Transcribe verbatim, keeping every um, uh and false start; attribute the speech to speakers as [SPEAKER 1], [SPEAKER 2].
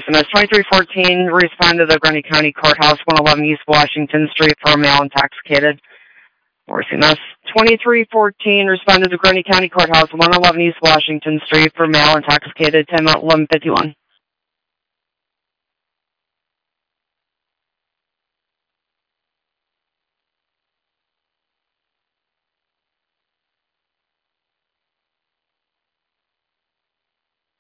[SPEAKER 1] Horse M S twenty-three fourteen, respond to the Grundy County Courthouse, one eleven East Washington Street for a male intoxicated. Horse M S twenty-three fourteen, respond to the Grundy County Courthouse, one eleven East Washington Street for male intoxicated, ten eleven fifty-one.